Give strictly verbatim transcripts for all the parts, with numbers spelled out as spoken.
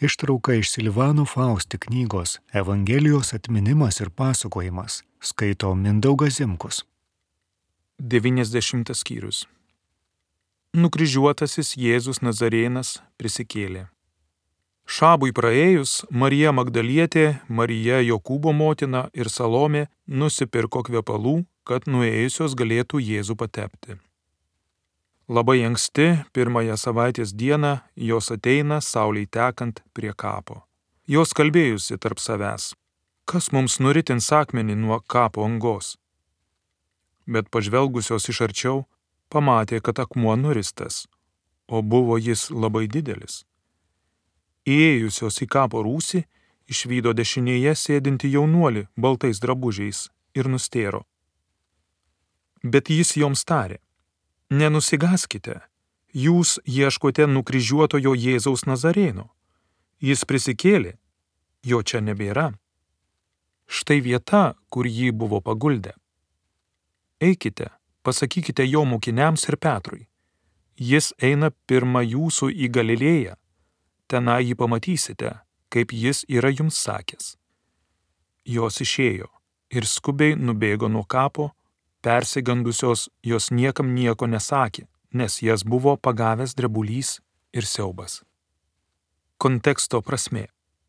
Ištrauka iš Silvano Fausti knygos Evangelijos atminimas ir pasakojimas skaito Mindaugas Zimkus. devyniasdešimtas skyrius. Nukryžiuotasis Jėzus Nazarėnas prisikėlė. Šabui praėjus, Marija Magdalietė, Marija Jokūbo motina ir Salomė nusipirko kvepalų, kad nuėjusios galėtų Jėzų patepti. Labai anksti, pirmąją savaitės dieną, jos ateina saulei tekant prie kapo. Jos kalbėjusi tarp savęs, kas mums nuritins akmenį nuo kapo angos. Bet pažvelgusios iš arčiau, pamatė, kad akmuo nuristas, o buvo jis labai didelis. Įėjusios į kapo rūsį, išvydo dešinėje sėdinti jaunuolį baltais drabužiais ir nustėro. Bet jis joms tarė, nenusigaskite, jūs ieškote nukryžiuotojo Jėzaus Nazarėno. Jis prisikėlė, jo čia nebėra. Štai vieta, kur jį buvo paguldę. Eikite, pasakykite jo mokiniams ir Petrui. Jis eina pirma jūsų į Galilėją. Tenai jį pamatysite, kaip jis yra jums sakęs. Jos išėjo ir skubiai nubėgo nuo kapo, persigandusios jos niekam nieko nesakė, nes jas buvo pagavęs drebulys ir siaubas. Konteksto prasmė.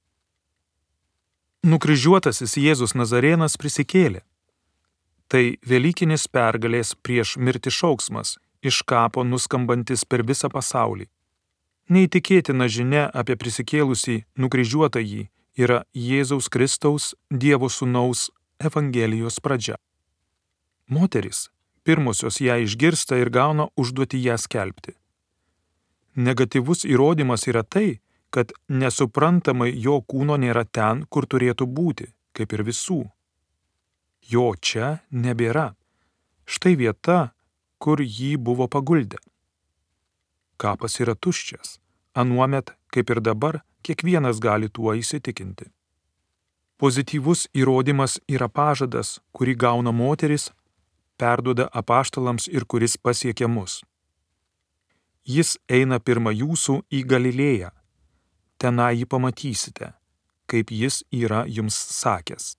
Nukryžiuotasis Jėzus Nazarėnas prisikėlė. Tai velykinis pergalės prieš mirtį šauksmas, iš kapo nuskambantis per visą pasaulį. Neįtikėtina žinia apie prisikėlusį nukryžiuotąjį yra Jėzaus Kristaus, Dievo Sūnaus Evangelijos pradžia. Moterys pirmosios ją išgirsta ir gauna užduotį ją skelbti. Negatyvus įrodymas yra tai, kad nesuprantamai jo kūno nėra ten, kur turėtų būti, kaip ir visų. Jo čia nebėra. Štai vieta, kur jį buvo paguldę. Kapas yra tuščias. Anuomet, kaip ir dabar, kiekvienas gali tuo įsitikinti. Pozityvus įrodymas yra pažadas, kurį gauna moteris, perduoda apaštalams ir kuris pasiekia mus. Jis eina pirma jūsų į Galilėją. Tenai jį pamatysite, kaip jis yra jums sakęs.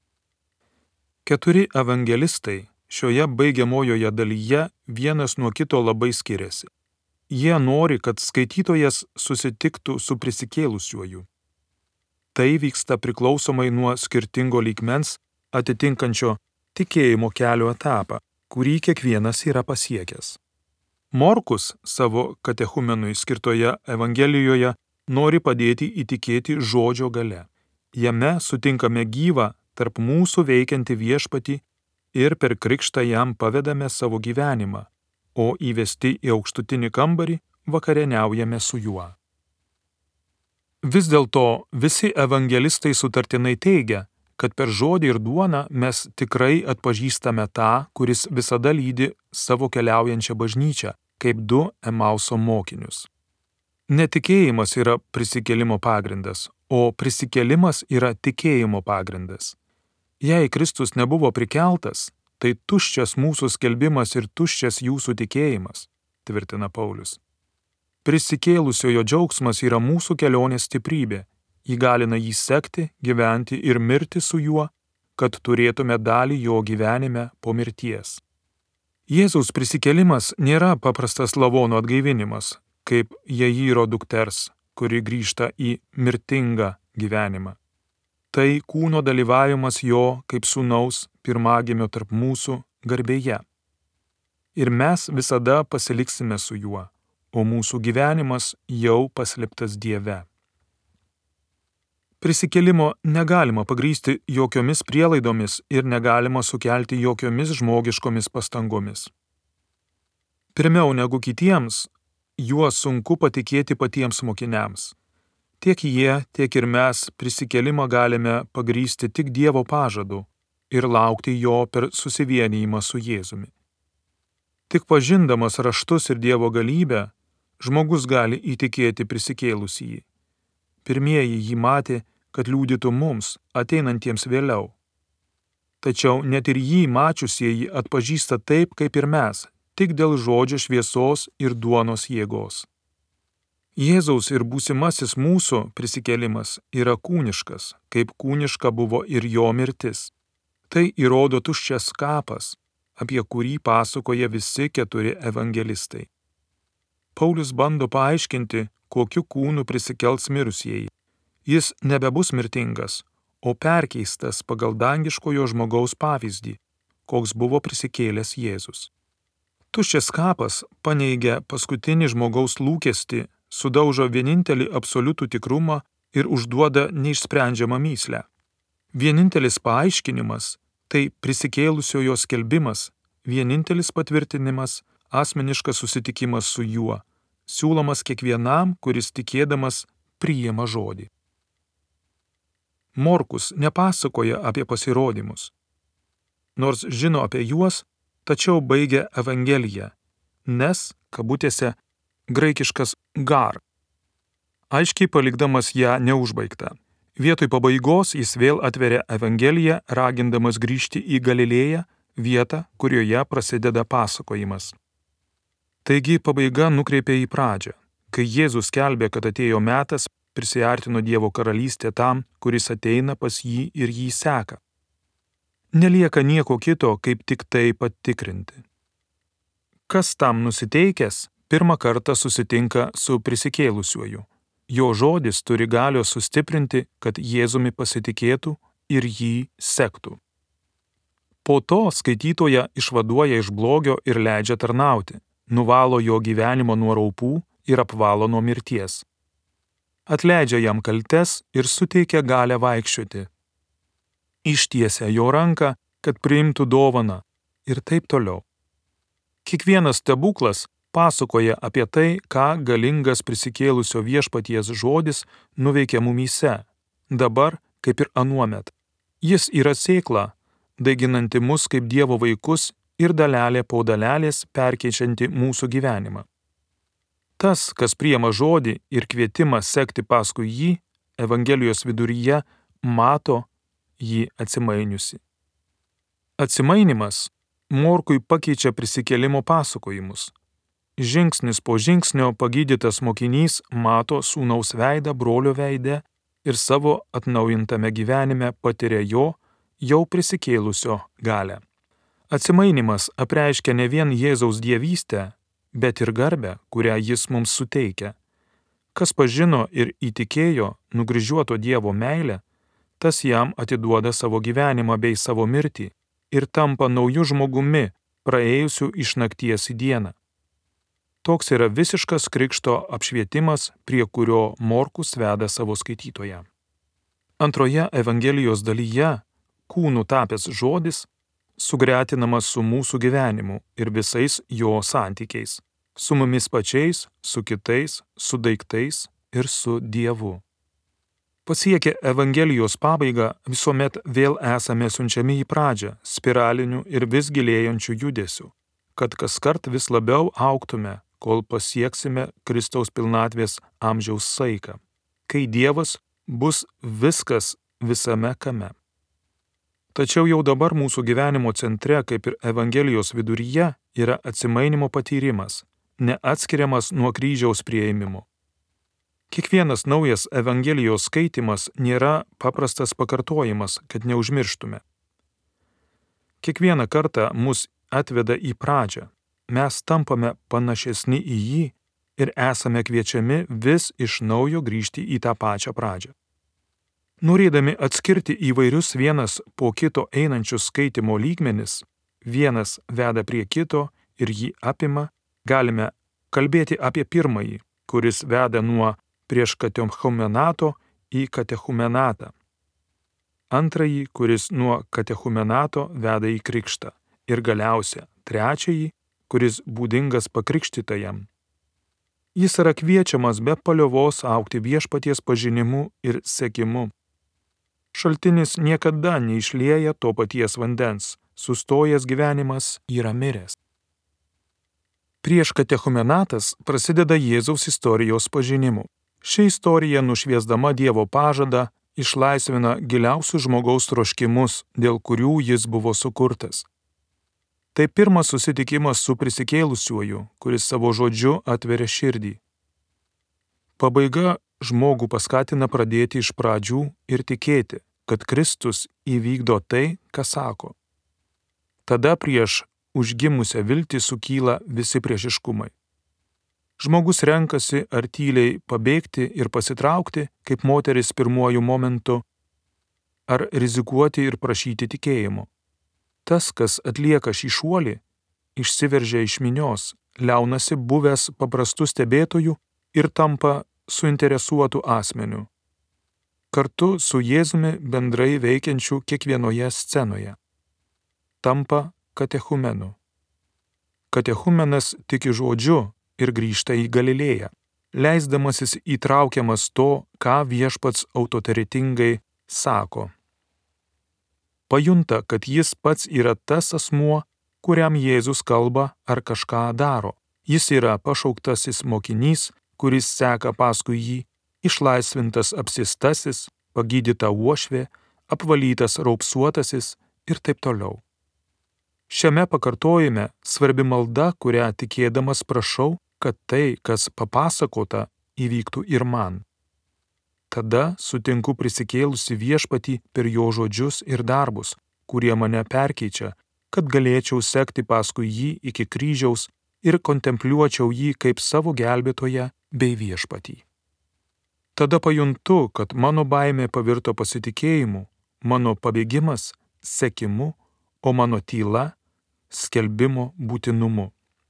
Keturi evangelistai šioje baigiamojoje dalyje vienas nuo kito labai skiriasi. Jie nori, kad skaitytojas susitiktų su prisikėlusiuoju. Tai vyksta priklausomai nuo skirtingo lygmens atitinkančio tikėjimo kelio etapą, kurį kiekvienas yra pasiekęs. Morkus savo katechumenui skirtoje Evangelijoje nori padėti įtikėti žodžio gale. Jame sutinkame gyvą tarp mūsų veikiantį viešpatį ir per krikštą jam pavedame savo gyvenimą, o įvesti į aukštutinį kambarį vakarieniaujame su juo. Vis dėlto visi evangelistai sutartinai teigia, kad per žodį ir duoną mes tikrai atpažįstame tą, kuris visada lydi savo keliaujančią bažnyčią, kaip du Emauso mokinius. Netikėjimas yra prisikėlimo pagrindas, o prisikėlimas yra tikėjimo pagrindas. Jei Kristus nebuvo prikeltas, tai tuščias mūsų skelbimas ir tuščias jūsų tikėjimas, tvirtina Paulius. Prisikėlusiojo džiaugsmas yra mūsų kelionės stiprybė, įgalina jį sekti, gyventi ir mirti su juo, kad turėtume dalį jo gyvenime po mirties. Jėzaus prisikėlimas nėra paprastas lavono atgaivinimas, kaip Jairo dukters, kuri grįžta į mirtingą gyvenimą. Tai kūno dalyvavimas jo kaip sūnaus pirmagimio tarp mūsų garbėje. Ir mes visada pasiliksime su juo, o mūsų gyvenimas jau paslėptas Dieve. Prisikėlimo negalima pagrįsti jokiomis prielaidomis ir negalima sukelti jokiomis žmogiškomis pastangomis. Pirmiau negu kitiems, juo sunku patikėti patiems mokiniams. Tiek jie, tiek ir mes prisikėlimą galime pagrįsti tik Dievo pažadu ir laukti jo per susivienijimą su Jėzumi. Tik pažindamas raštus ir Dievo galybę, žmogus gali įtikėti prisikėlusįjį. Pirmieji jį matė, kad liudytų mums, ateinantiems vėliau. Tačiau net ir jį mačiusieji atpažįsta taip, kaip ir mes, tik dėl žodžio šviesos ir duonos jėgos. Jėzaus ir būsimasis mūsų prisikėlimas yra kūniškas, kaip kūniška buvo ir jo mirtis. Tai įrodo tuščias kapas, apie kurį pasakoja visi keturi evangelistai. Paulius bando paaiškinti, kokiu kūnu prisikels mirusieji. Jis nebebus mirtingas, o perkeistas pagal dangiškojo žmogaus pavyzdį, koks buvo prisikėlęs Jėzus. Tuščias kapas paneigia paskutinį žmogaus lūkestį, sudaužo vienintelį absoliutų tikrumą ir užduoda neišsprendžiamą mįslę. Vienintelis paaiškinimas – tai prisikėlusiojo skelbimas, vienintelis patvirtinimas – asmeniškas susitikimas su juo, siūlomas kiekvienam, kuris tikėdamas priima žodį. Morkus nepasakoja apie pasirodymus. Nors žino apie juos, tačiau baigia Evangeliją, nes, kabutėse, graikiškas gar, aiškiai palikdamas ją neužbaigtą. Vietoj pabaigos jis vėl atveria Evangeliją, ragindamas grįžti į Galilėją, vietą, kurioje prasideda pasakojimas. Taigi pabaiga nukreipia į pradžią, kai Jėzus skelbė, kad atėjo metas, prisiartino Dievo karalystė tam, kuris ateina pas jį ir jį seka. Nelieka nieko kito, kaip tik tai patikrinti. Kas tam nusiteikęs, pirmą kartą susitinka su prisikėlusiuoju. Jo žodis turi galios sustiprinti, kad Jėzumi pasitikėtų ir jį sektų. Po to skaitytoją išvaduoja iš blogio ir leidžia tarnauti, nuvalo jo gyvenimo nuo raupų ir apvalo nuo mirties. Atleidžia jam kaltes ir suteikia galią vaikščioti. Ištiesia jo ranką, kad priimtų dovaną ir taip toliau. Kiekvienas stebuklas pasakoja apie tai, ką galingas prisikėlusio viešpaties žodis nuveikia mumyse, dabar kaip ir anuomet. Jis yra sėkla, daiginanti mus kaip Dievo vaikus ir dalelė po dalelės perkeičianti mūsų gyvenimą. Tas, kas priima žodį ir kvietimą sekti paskui jį, Evangelijos viduryje mato jį atsimainiusi. Atsimainimas Morkui pakeičia prisikėlimo pasakojimus. Žingsnis po žingsnio pagydytas mokinys mato sūnaus veidą brolio veide ir savo atnaujintame gyvenime patiria jo, jau prisikėlusio galią. Atsimainimas apreiškia ne vien Jėzaus dievystę, bet ir garbę, kurią jis mums suteikia. Kas pažino ir įtikėjo nukryžiuoto Dievo meilę, tas jam atiduoda savo gyvenimą bei savo mirtį ir tampa nauju žmogumi, praėjusiu iš nakties į dieną. Toks yra visiškas krikšto apšvietimas, prie kurio Morkus veda savo skaitytoją. Antroje Evangelijos dalyje kūnu tapęs žodis sugretinamas su mūsų gyvenimu ir visais jo santykiais, su mumis pačiais, su kitais, su daiktais ir su Dievu. Pasiekę Evangelijos pabaigą, visuomet vėl esame siunčiami į pradžią, spiralinių ir vis gilėjančių judesių, kad kaskart vis labiau augtume, kol pasieksime Kristaus pilnatvės amžiaus saiką, kai Dievas bus viskas visame kame. Tačiau jau dabar mūsų gyvenimo centre, kaip ir Evangelijos viduryje, yra atsimainimo patyrimas, neatskiriamas nuo kryžiaus priėmimo. Kiekvienas naujas Evangelijos skaitimas nėra paprastas pakartojimas, kad neužmirštume. Kiekvieną kartą mus atveda į pradžią, mes tampame panašesni į jį ir esame kviečiami vis iš naujo grįžti į tą pačią pradžią. Norėdami atskirti įvairius vienas po kito einančius skaitimo lygmenis, vienas veda prie kito ir jį apima, galime kalbėti apie pirmąjį, kuris veda nuo prieš katechumenato į katechumenatą. Antrąjį, kuris nuo katechumenato veda į krikštą. Ir galiausia, trečiąjį, kuris būdingas pakrikštytajam. Jis yra kviečiamas be paliovos augti viešpaties pažinimu ir sekimu. Šaltinis niekada neišlieja to paties vandens, sustojęs gyvenimas yra miręs. Prieš katechumenatas prasideda Jėzaus istorijos pažinimu. Ši istorija, nušviesdama Dievo pažadą, išlaisvina giliausius žmogaus troškimus, dėl kurių jis buvo sukurtas. Tai pirmas susitikimas su prisikėlusiuoju, kuris savo žodžiu atveria širdį. Pabaiga žmogų paskatina pradėti iš pradžių ir tikėti, kad Kristus įvykdo tai, ką sako. Tada prieš užgimusią viltį sukyla visi priešiškumai. Žmogus renkasi ar tyliai pabėgti ir pasitraukti, kaip moteris pirmuoju momentu, ar rizikuoti ir prašyti tikėjimo. Tas, kas atlieka šį šuolį, išsiveržia iš minios, liaunasi buvęs paprastu stebėtoju ir tampa suinteresuotų asmeniu. Kartu su Jėzumi bendrai veikiančiu kiekvienoje scenoje. Tampa katechumenu. Katechumenas tiki žodžiu ir grįžta į Galilėją, leisdamasis įtraukiamas to, ką viešpats autoritetingai sako. Pajunta, kad jis pats yra tas asmuo, kuriam Jėzus kalba ar kažką daro. Jis yra pašauktasis mokinys, kuris seka paskui jį, išlaisvintas apsistasis, pagydyta uošvė, apvalytas raupsuotasis ir taip toliau. Šiame pakartojime svarbi malda, kurią tikėdamas prašau, kad tai, kas papasakota, įvyktų ir man. Tada sutinku prisikėlusi viešpatį per jo žodžius ir darbus, kurie mane perkeičia, kad galėčiau sekti paskui jį iki kryžiaus ir kontempliuočiau jį kaip savo gelbėtoją bei viešpatį. Tada pajuntu, kad mano baimė pavirto pasitikėjimu, mano pabėgimas sekimu, o mano tyla skelbimo būtinumu.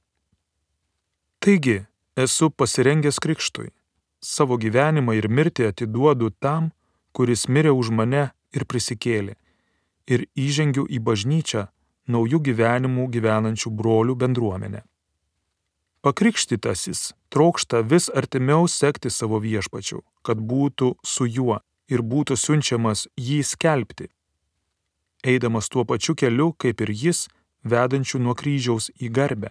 Taigi, esu pasirengęs krikštui. Savo gyvenimą ir mirtį atiduodu tam, kuris mirė už mane ir prisikėlė, ir įžengiu į bažnyčią naujų gyvenimų gyvenančių brolių bendruomenę. Pakrikštytasis trokšta vis artimiau sekti savo viešpačiu, kad būtų su juo ir būtų siunčiamas jį skelbti, eidamas tuo pačiu keliu, kaip ir jis, vedančių nuo kryžiaus į garbę.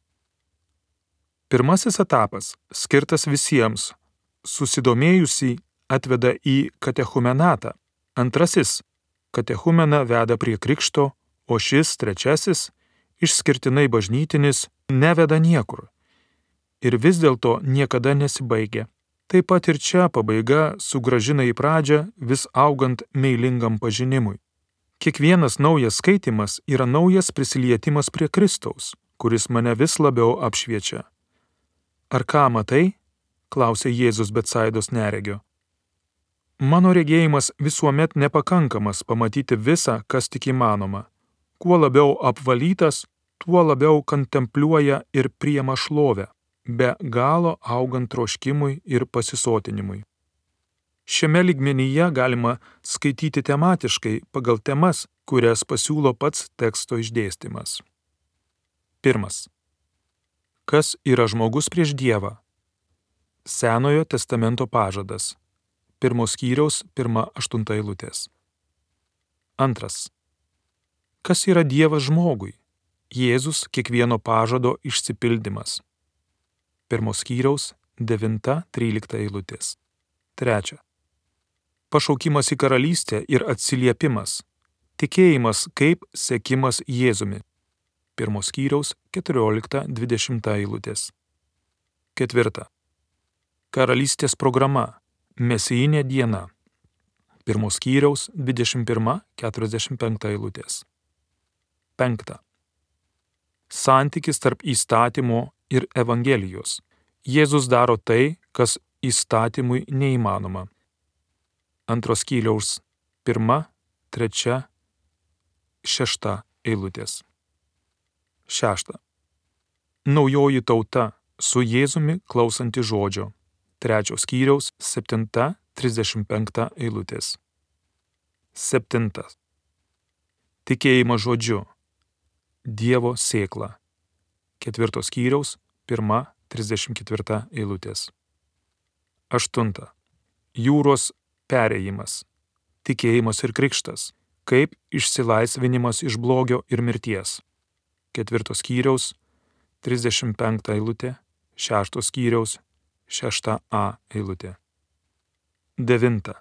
Pirmasis etapas, skirtas visiems, susidomėjusiai atveda į katechumenatą. Antrasis, katechumeną veda prie krikšto, o šis trečiasis, išskirtinai bažnytinis, neveda niekur. Ir vis dėlto niekada nesibaigia. Taip pat ir čia pabaiga sugrąžina į pradžią, vis augant meilingam pažinimui. Kiekvienas naujas skaitimas yra naujas prisilietimas prie Kristaus, kuris mane vis labiau apšviečia. Ar ką matai? Klausė Jėzus Betsaidos neregio. Mano regėjimas visuomet nepakankamas pamatyti visą, kas tik įmanoma. Kuo labiau apvalytas, tuo labiau kontempliuoja ir priima šlovę, be galo augant troškimui ir pasisotinimui. Šiame lygmenyje galima skaityti tematiškai pagal temas, kurias pasiūlo pats teksto išdėstymas. Pirmas. Kas yra žmogus prieš Dievą? Senojo testamento pažadas. Pirmos skyriaus pirma aštunta eilutės. Antras. Kas yra Dievas žmogui? Jėzus kiekvieno pažado išsipildymas. Pirmos skyriaus devinta trylikta eilutės. Trečia. Pašaukimas į karalystę ir atsiliepimas. Tikėjimas kaip sekimas Jėzumi. Pirmos skyriaus keturiolikta dvidešimta eilutės. Ketvirta. Karalystės programa. Mesijinė diena. Pirmos skyriaus dvidešimt pirma keturiasdešimt penkta eilutės. Penkta. Santykis tarp įstatymo ir Evangelijos. Jėzus daro tai, kas įstatymui neįmanoma. Antros skyriaus pirma, trečia, šešta eilutės. Šešta. Naujoji tauta su Jėzumi klausanti žodžio. Trečios skyriaus septinta, trisdešimt penkta eilutės. Septintas. Tikėjimas žodžiu. Dievo sėkla. Ketvirtos skyriaus pirma, trisdešimt ketvirta eilutės. Aštunta. Jūros perėjimas. Tikėjimas ir krikštas. Kaip išsilaisvinimas iš blogio ir mirties. Ketvirtos skyriaus trisdešimt penkta eilutė, šeštos skyriaus šešta A eilutė. Devinta.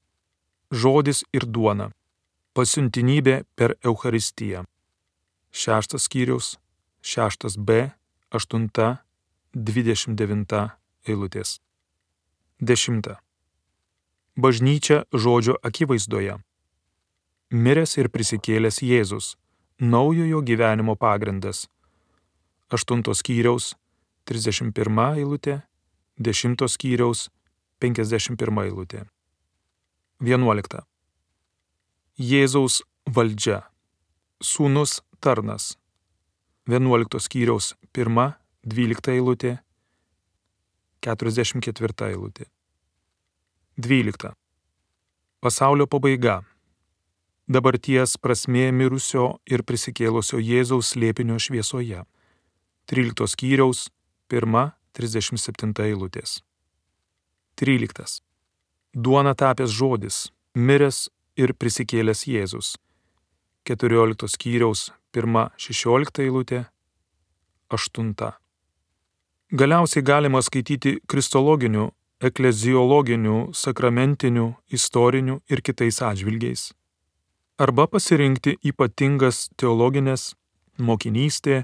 Žodis ir duona. Pasiuntinybė per Eucharistiją. Šeštas skyriaus, šeštas B, aštunta, dvidešimt devinta eilutės. Dešimta. Bažnyčia žodžio akivaizdoje. Miręs ir prisikėlęs Jėzus, naujojo gyvenimo pagrindas. Aštuntos skyriaus trisdešimt pirma eilutė, dešimtos skyriaus penkiasdešimt pirma eilutė. Vienuolikta. Jėzaus valdžia. Sūnus tarnas. Vienuoliktos skyriaus pirma, dvylikta eilutė, keturiasdešimt ketvirta eilutė. Dvylikta. Pasaulio pabaiga. Dabarties prasmė mirusio ir prisikėlusio Jėzaus slėpinio šviesoje. Tryliktos skyriaus pirma, trisdešimt septinta eilutės. Tryliktas. Duona tapęs žodis, miręs ir prisikėlęs Jėzus. Keturioliktos skyriaus pirma, šešiolikta eilutė, aštunta. Galiausiai galima skaityti kristologinių, ekleziologinių, sakramentinių, istorinių ir kitais atžvilgiais. Arba pasirinkti ypatingas teologinės, mokinystė,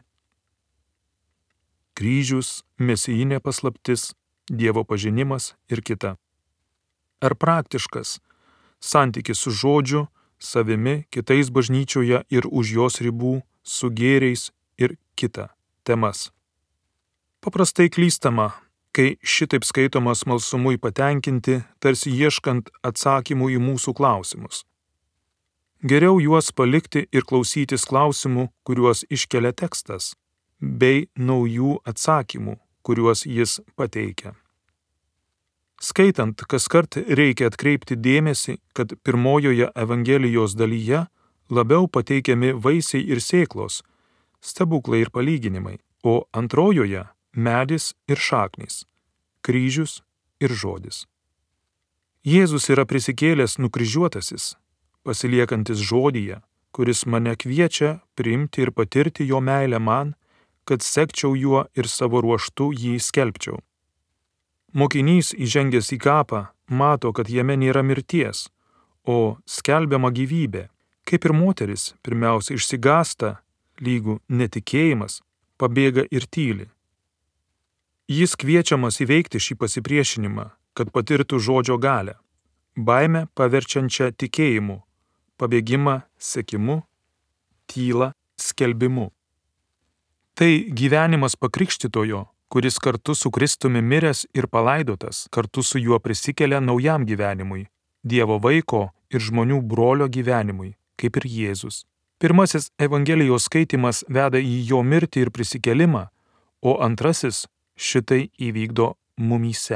kryžius, mesijinė paslaptis, Dievo pažinimas ir kita. Ar praktiškas santykis su žodžiu, savimi, kitais bažnyčioje ir už jos ribų, su gėriais ir kita temas. Paprastai klystama, kai šitaip skaitoma smalsumui patenkinti, tarsi ieškant atsakymų į mūsų klausimus. Geriau juos palikti ir klausytis klausimų, kuriuos iškelia tekstas, bei naujų atsakymų, kuriuos jis pateikia. Skaitant, kaskart reikia atkreipti dėmesį, kad pirmojoje Evangelijos dalyje labiau pateikiami vaisiai ir sėklos, stebuklai ir palyginimai, o antrojoje medis ir šaknys, kryžius ir žodis. Jėzus yra prisikėlęs nukryžiuotasis, pasiliekantis žodyje, kuris mane kviečia priimti ir patirti jo meilę man, kad sekčiau juo ir savo ruožtu jį skelbčiau. Mokinys įžengęs į kapą mato, kad jame nėra mirties, o skelbiama gyvybė, kaip ir moteris, pirmiausia išsigąsta, lygų netikėjimas, pabėga ir tyli. Jis kviečiamas įveikti šį pasipriešinimą, kad patirtų žodžio galią, baimę paverčiančią tikėjimu, pabėgimą sekimu, tylą skelbimu. Tai gyvenimas pakrikštytojo, kuris kartu su Kristumi miręs ir palaidotas, kartu su juo prisikelia naujam gyvenimui, Dievo vaiko ir žmonių brolio gyvenimui, kaip ir Jėzus. Pirmasis Evangelijos skaitimas veda į jo mirtį ir prisikėlimą, o antrasis šitai įvykdo mumyse.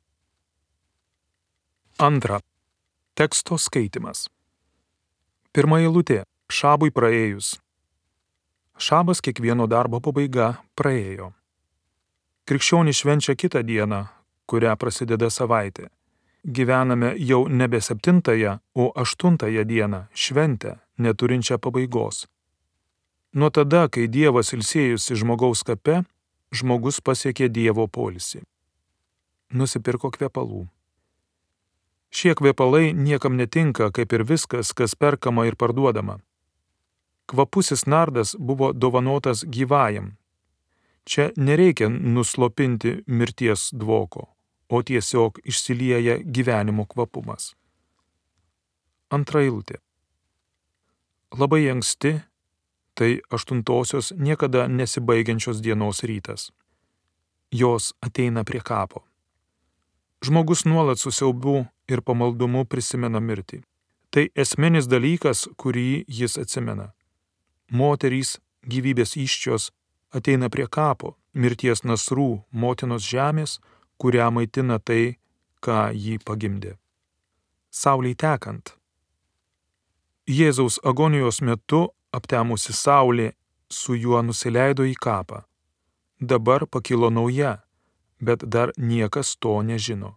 Antra. Teksto skaitimas. Pirma eilutė. Šabui praėjus. Šabas kiekvieno darbo pabaiga praėjo. Krikščionys švenčia kitą dieną, kurią prasideda savaitė. Gyvename jau nebe septintąją, o aštuntąją dieną, šventę, neturinčią pabaigos. Nuo tada, kai Dievas ilsėjusi žmogaus kape, žmogus pasiekė Dievo poilsį. Nusipirko kvepalų. Šie kvepalai niekam netinka, kaip ir viskas, kas perkama ir parduodama. Kvapusis nardas buvo dovanotas gyvajam. Čia nereikia nuslopinti mirties dvoko, o tiesiog išsilieja gyvenimo kvapumas. Antra eilutė. Labai anksti, tai aštuntosios niekada nesibaigiančios dienos rytas. Jos ateina prie kapo. Žmogus nuolat su siaubu ir pamaldumu prisimena mirtį. Tai esminis dalykas, kurį jis atsimena. Moterys, gyvybės įsčios, ateina prie kapo, mirties nasrų, motinos žemės, kurią maitina tai, ką jį pagimdė. Saulei tekant. Jėzaus agonijos metu aptemusi saulė su juo nusileido į kapą. Dabar pakilo nauja, bet dar niekas to nežino.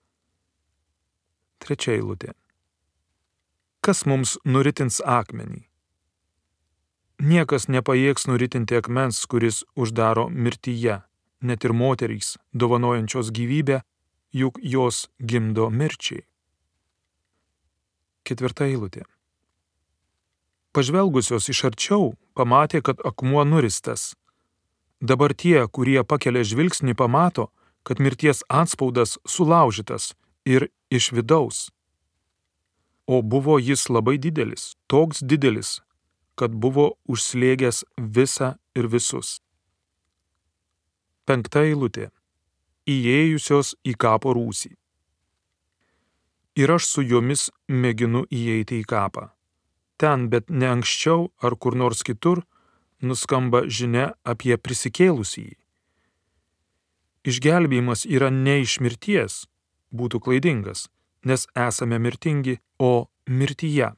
Trečia eilutė. Kas mums nuritins akmenį? Niekas nepajėgs nuritinti akmens, kuris uždaro mirtyje, net ir moterys, dovanojančios gyvybę, juk jos gimdo mirčiai. Ketvirta eilutė. Pažvelgusios iš arčiau, pamatė, kad akmuo nuristas. Dabar tie, kurie pakelia žvilgsnį, pamato, kad mirties atspaudas sulaužytas ir iš vidaus. O buvo jis labai didelis, toks didelis, kad buvo užslėgęs visą ir visus. Penkta eilutė. Įėjusios į kapo rūsį. Ir aš su jomis mėginu įeiti į kapą. Ten, bet ne anksčiau ar kur nors kitur, nuskamba žinia apie prisikėlusįjį. Išgelbėjimas yra ne iš mirties, būtų klaidingas, nes esame mirtingi, o mirtyje.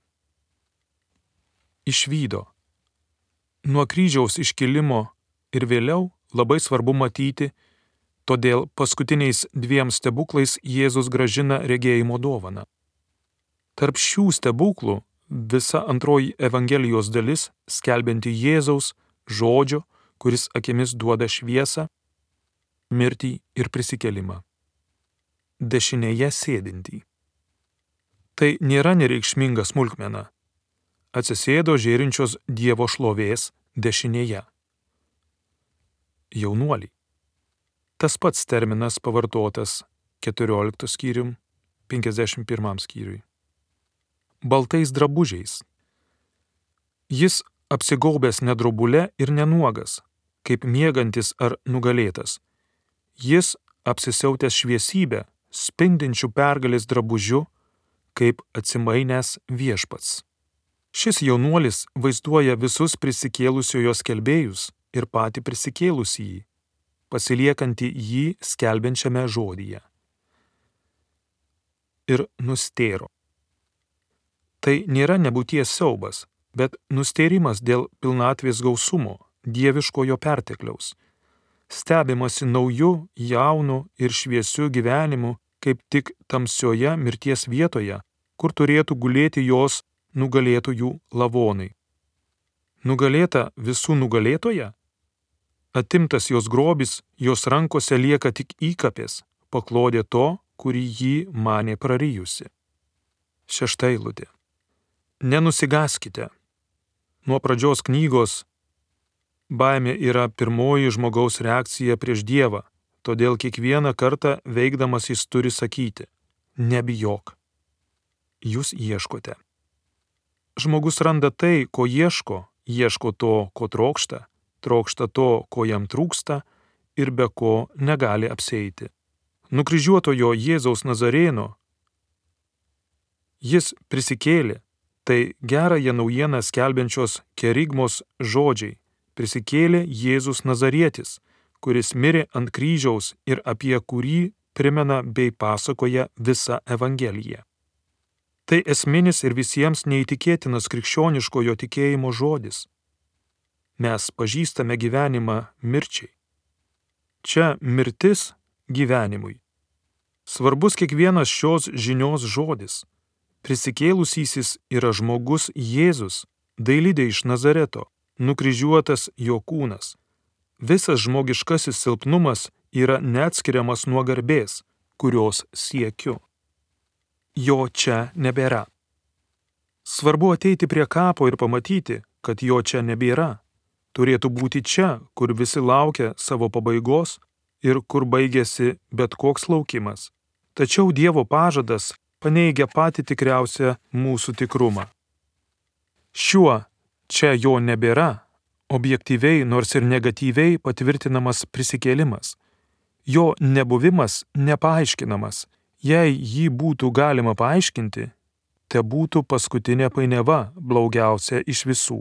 Išvydo. Nuo kryžiaus iškilimo ir vėliau labai svarbu matyti, todėl paskutiniais dviem stebuklais Jėzus gražina regėjimo dovaną. Tarp šių stebuklų visa antroji Evangelijos dalis, skelbianti Jėzaus žodžio, kuris akimis duoda šviesą, mirtį ir prisikėlimą. Dešinėje sėdintį. Tai nėra nereikšminga smulkmena. Atsisėdo žėrinčios Dievo šlovės dešinėje. Jaunuoliai. Tas pats terminas pavartotas keturioliktos skyrium, penkiasdešimt pirmam skyriui. Baltais drabužiais. Jis apsigaubęs ne drobule ir nenuogas, kaip miegantis ar nugalėtas. Jis apsisiautęs šviesybę, spindinčių pergalės drabužiu, kaip atsimainęs viešpats. Šis jaunuolis vaizduoja visus prisikėlusiojo skelbėjus ir patį prisikėlusįjį, pasiliekantį jį skelbiančiame žodyje. Ir nustėro. Tai nėra nebūties siaubas, bet nustėrimas dėl pilnatvės gausumo, dieviškojo pertekliaus. Stebimasi nauju, jaunu ir šviesiu gyvenimu, kaip tik tamsioje mirties vietoje, kur turėtų gulėti jos nugalėtojų lavonai. Nugalėta visų nugalėtoja? Atimtas jos grobis, jos rankose lieka tik įkapės, paklodė to, kurį jį manė prarijusi. Šešta eilutė. Nenusigaskite. Nuo pradžios knygos baimė yra pirmoji žmogaus reakcija prieš Dievą, todėl kiekvieną kartą veikdamas jis turi sakyti: nebijok. Jūs ieškote. Žmogus randa tai, ko ieško, ieško to, ko trokšta, trokšta to, ko jam trūksta ir be ko negali apsieiti. Nukryžiuotojo Jėzaus Nazarėno jis prisikėlė, tai gerąją naujieną skelbiančios kerigmos žodžiai. Prisikėlė Jėzus Nazarietis, kuris mirė ant kryžiaus ir apie kurį primena bei pasakoja visa Evangelija. Tai esminis ir visiems neįtikėtinas krikščioniškojo tikėjimo žodis. Mes pažįstame gyvenimą mirčiai. Čia mirtis gyvenimui. Svarbus kiekvienas šios žinios žodis. Prisikėlusysis yra žmogus Jėzus, dailidė iš Nazareto, nukryžiuotas jo kūnas. Visas žmogiškasis silpnumas yra neatskiriamas nuo garbės, kurios siekiu. Jo čia nebėra. Svarbu ateiti prie kapo ir pamatyti, kad jo čia nebėra. Turėtų būti čia, kur visi laukia savo pabaigos ir kur baigėsi bet koks laukimas. Tačiau Dievo pažadas paneigia patį tikriausią mūsų tikrumą. Šiuo čia jo nebėra, objektyviai nors ir negatyviai patvirtinamas prisikėlimas. Jo nebuvimas nepaaiškinamas. Jei jį būtų galima paaiškinti, te būtų paskutinė painiava, blogiausia iš visų.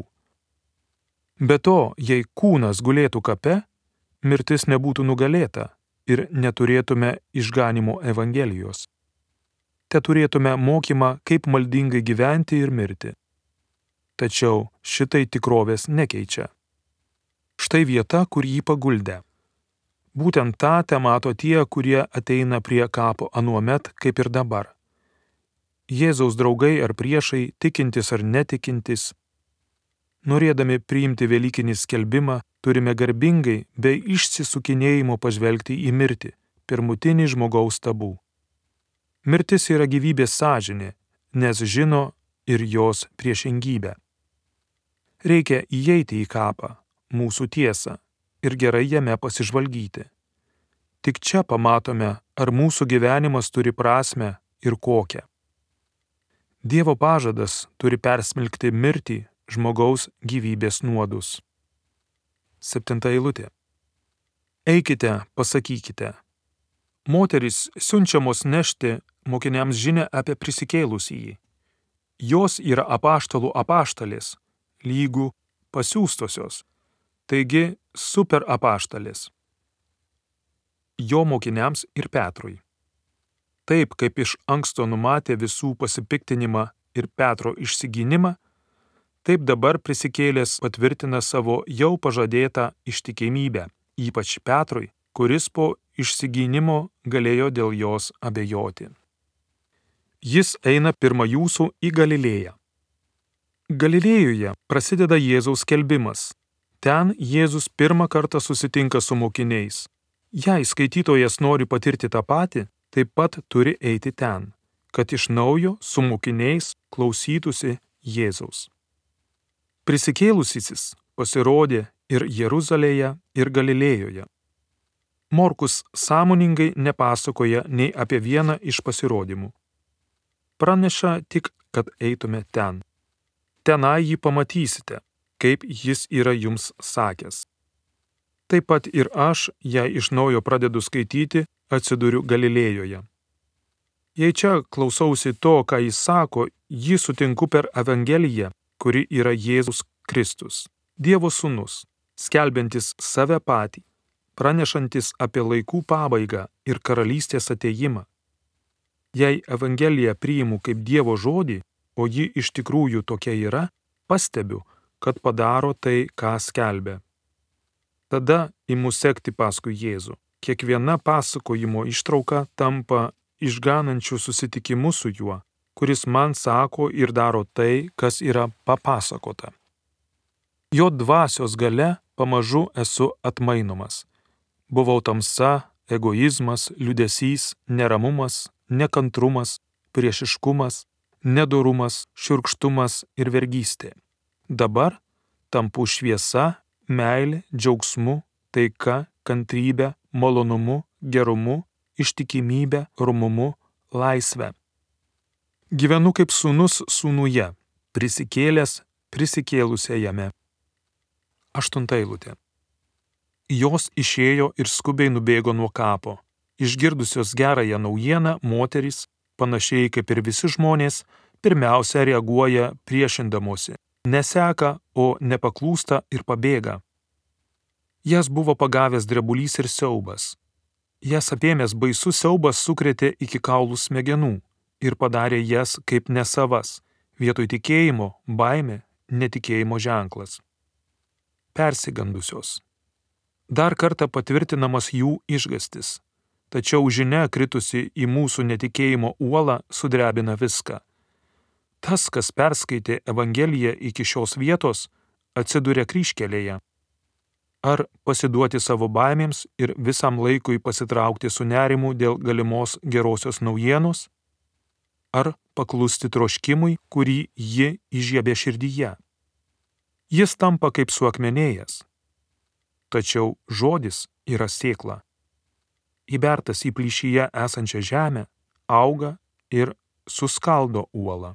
Be to, jei kūnas gulėtų kape, mirtis nebūtų nugalėta ir neturėtume išganimo Evangelijos. Te turėtume mokymą, kaip maldingai gyventi ir mirti. Tačiau šitai tikrovės nekeičia. Štai vieta, kur jį paguldė. Būtent tą te mato tie, kurie ateina prie kapo anuomet, kaip ir dabar. Jėzaus draugai ar priešai, tikintis ar netikintis. Norėdami priimti velykinį skelbimą, turime garbingai, be išsisukinėjimo pažvelgti į mirtį, pirmutinį žmogaus tabų. Mirtis yra gyvybės sąžinė, nes žino ir jos priešingybę. Reikia įeiti į kapą, mūsų tiesą, ir gerai jame pasižvalgyti. Tik čia pamatome, ar mūsų gyvenimas turi prasmę ir kokią. Dievo pažadas turi persmelkti mirtį, žmogaus gyvybės nuodus. Septinta eilutė. Eikite, pasakykite. Moterys siunčiamos nešti mokiniams žinią apie prisikėlusįjį. Jos yra apaštalų apaštalės, lygų pasiųstosios, taigi super apaštalės. Jo mokiniams ir Petrui. Taip, kaip iš anksto numatė visų pasipiktinimą ir Petro išsigynimą, taip dabar prisikėlęs patvirtina savo jau pažadėtą ištikimybę, ypač Petrui, kuris po išsigynimo galėjo dėl jos abejoti. Jis eina pirma jūsų į Galilėją. Galilėjoje prasideda Jėzaus skelbimas. Ten Jėzus pirmą kartą susitinka su mokiniais. Jei skaitytojas nori patirti tą patį, taip pat turi eiti ten, kad iš naujo su mokiniais klausytųsi Jėzaus. Prisikėlusysis pasirodė ir Jeruzalėje, ir Galilėjoje. Morkus sąmoningai nepasakoja nei apie vieną iš pasirodymų. Praneša tik, kad eitume ten. Tenai jį pamatysite, kaip jis yra jums sakęs. Taip pat ir aš, jei iš naujo pradedu skaityti, atsiduriu Galilėjoje. Jei čia klausausi to, ką jis sako, jį sutinku per Evangeliją, kuri yra Jėzus Kristus, Dievo sūnus, skelbiantis save patį, pranešantis apie laikų pabaigą ir karalystės atėjimą. Jei Evangeliją priimu kaip Dievo žodį, o ji iš tikrųjų tokia yra, pastebiu, kad padaro tai, ką skelbia. Tada imu sekti paskui Jėzų. Kiekviena pasakojimo ištrauka tampa išganančiu susitikimu su juo, kuris man sako ir daro tai, kas yra papasakota. Jo dvasios gale pamažu esu atmainomas. Buvau tamsa, egoizmas, liūdesys, neramumas, nekantrumas, priešiškumas, nedorumas, šiurkštumas ir vergystė. Dabar tampu šviesa, meilė, džiaugsmu, taika, kantrybė, malonumu, gerumu, ištikimybė, rumumu, laisvė. Gyvenu kaip sūnus sūnuje, prisikėlęs prisikėlusiajame. Aštunta eilutė. Jos išėjo ir skubiai nubėgo nuo kapo. Išgirdusios gerąją naujieną, moterys, panašiai kaip ir visi žmonės, pirmiausia reaguoja priešindamosi. Neseka, o nepaklūsta ir pabėga. Jas buvo pagavęs drebulys ir siaubas. Jas apėmęs baisus siaubas sukrėtė iki kaulų smegenų ir padarė jas kaip nesavas, vietoj tikėjimo, baimė, netikėjimo ženklas. Persigandusios. Dar kartą patvirtinamas jų išgąstis, tačiau žinia kritusi į mūsų netikėjimo uolą sudrebina viską. Tas, kas perskaitė Evangeliją iki šios vietos, atsiduria kryžkelėje. Ar pasiduoti savo baimėms ir visam laikui pasitraukti su nerimu dėl galimos gerosios naujienos? Ar paklusti troškimui, kurį ji įžiebė širdyje? Jis tampa kaip suakmenėjęs. Tačiau žodis yra sėkla. Įbertas į plyšyje esančią žemę, auga ir suskaldo uolą.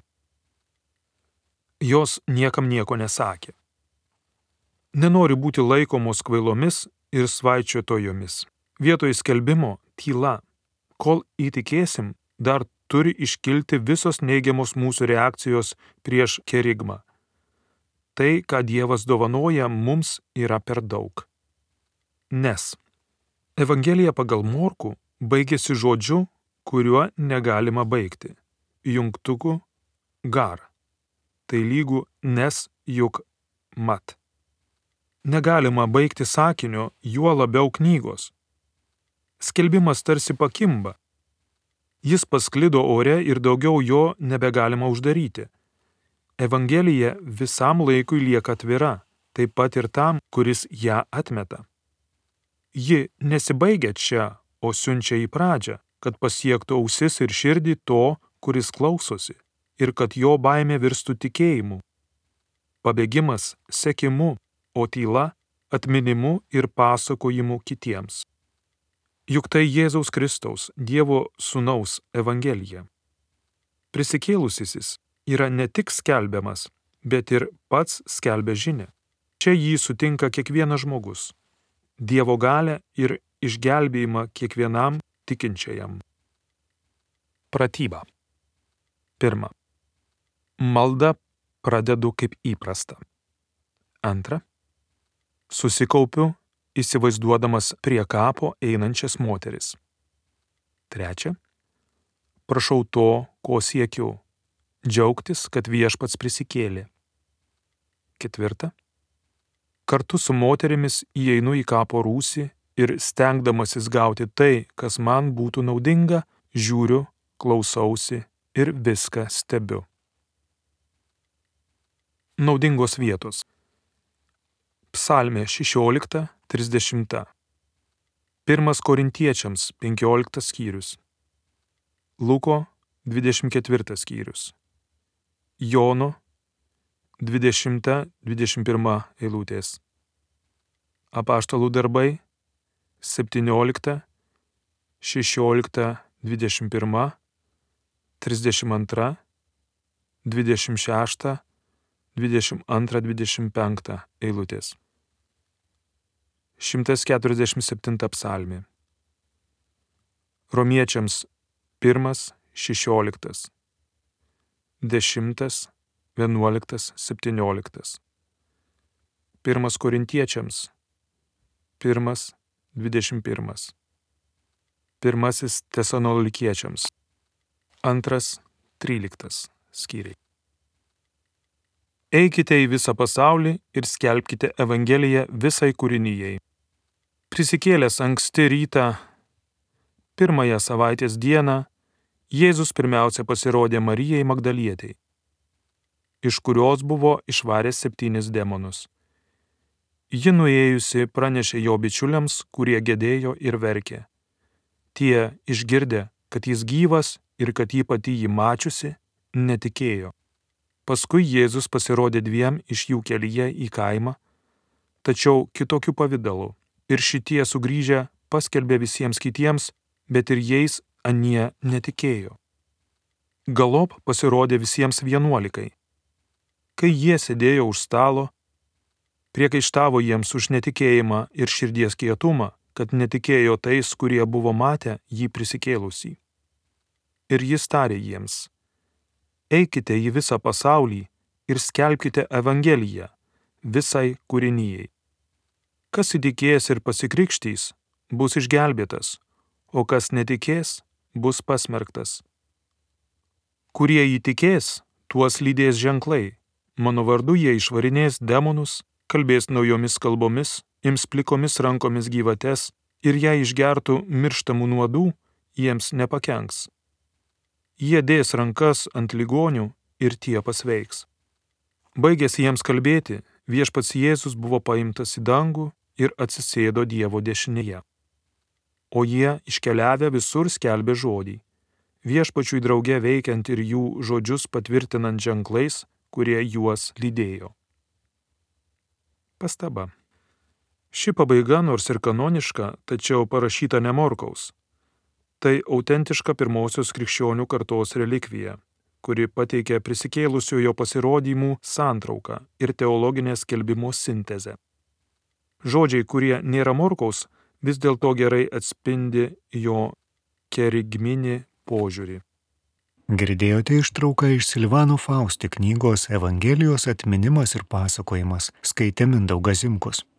Jos niekam nieko nesakė. Nenori būti laikomos kvailomis ir svaičiotojomis. Vietoj skelbimo tyla. Kol įtikėsim, dar turi iškilti visos neigiamos mūsų reakcijos prieš kerigmą. Tai, ką Dievas dovanoja, mums yra per daug. Nes Evangelija pagal Morkų baigėsi žodžiu, kuriuo negalima baigti. Jungtuku gar. Tai lygu nes juk mat. Negalima baigti sakinio, juo labiau knygos. Skelbimas tarsi pakimba. Jis pasklido ore ir daugiau jo nebegalima uždaryti. Evangelija visam laikui lieka atvira, taip pat ir tam, kuris ją atmeta. Ji nesibaigia čia, o siunčia į pradžią, kad pasiektų ausis ir širdį to, kuris klausosi, ir kad jo baimė virstų tikėjimu. Pabėgimas sekimu, o tyla atminimu ir pasakojimu kitiems. Juk tai Jėzaus Kristaus, Dievo Sūnaus Evangelija. Prisikėlusysis yra ne tik skelbiamas, bet ir pats skelbia žinią. Čia jį sutinka kiekvienas žmogus. Dievo galią ir išgelbėjimą kiekvienam tikinčiajam. Pratyba. Pirma. Maldą pradedu kaip įprasta. Antra. Susikaupiu, įsivaizduodamas prie kapo einančias moteris. Trečia. Prašau to, ko siekiu. Džiaugtis, kad Viešpats prisikėlė. Ketvirta. Kartu su moterimis įeinu į kapo rūsį ir stengdamasis gauti tai, kas man būtų naudinga, žiūriu, klausausi ir viską stebiu. Naudingos vietos. Psalmė šešiolikta trisdešimta. Pirmas Korintiečiams penkioliktas skyrius. Luko dvidešimt ketvirtas skyrius. Jono dvidešimta dvidešimt pirma eilutės. Apaštalų darbai septyniolikta, šešiolikta, dvidešimt pirma, trisdešimt antra, dvidešimt šešta, dvidešimt antra, dvidešimt penkta eilutės. šimtas keturiasdešimt septinta psalmė. Romiečiams pirmas, šešioliktas, dešimtas, vienuoliktas, septynioliktas. Pirmas Korintiečiams pirmas, dvidešimt pirmas. Pirmasis Tesalonikiečiams antras, tryliktas skyriai. Eikite į visą pasaulį ir skelbkite Evangeliją visai kūrinijai. Prisikėlęs anksti rytą, pirmąją savaitės dieną, Jėzus pirmiausia pasirodė Marijai Magdalietei, iš kurios buvo išvaręs septynis demonus. Ji nuėjusi pranešė jo bičiuliams, kurie gedėjo ir verkė. Tie, išgirdę, kad jis gyvas ir kad ji pati jį mačiusi, netikėjo. Paskui Jėzus pasirodė dviem iš jų kelyje į kaimą, tačiau kitokiu pavidalu, ir šitie sugrįžę paskelbė visiems kitiems, bet ir jais anie netikėjo. Galop pasirodė visiems vienuolikai. Kai jie sėdėjo už stalo, priekaištavo jiems už netikėjimą ir širdies kietumą, kad netikėjo tais, kurie buvo matę jį prisikėlusį. Ir jis tarė jiems: eikite į visą pasaulį ir skelbkite Evangeliją visai kūrinijai. Kas įtikės ir pasikrikštys, bus išgelbėtas, o kas netikės, bus pasmerktas. Kurie įtikės, tuos lydės ženklai. Mano vardu jie išvarinės demonus, kalbės naujomis kalbomis, ims plikomis rankomis gyvates ir jei išgertų mirštamų nuodų, jiems nepakenks. Jie dės rankas ant ligonių ir tie pasveiks. Baigęs jiems kalbėti, Viešpats Jėzus buvo paimtas į dangų ir atsisėdo Dievo dešinėje. O jie iškeliavę visur skelbė žodį, Viešpačiui drauge veikiant ir jų žodžius patvirtinant ženklais, kurie juos lydėjo. Pastaba. Ši pabaiga nors ir kanoniška, tačiau parašyta ne Morkaus. Tai autentiška pirmosios krikščionių kartos relikvija, kuri pateikia prisikėlusiojo pasirodymų santrauką ir teologinės skelbimo sintezę. Žodžiai, kurie nėra Morkaus, vis dėlto gerai atspindi jo kerigminį požiūrį. Girdėjote ištrauką iš Silvano Fausti knygos Evangelijos atminimas ir pasakojimas, skaitė Mindaugas Zimkus.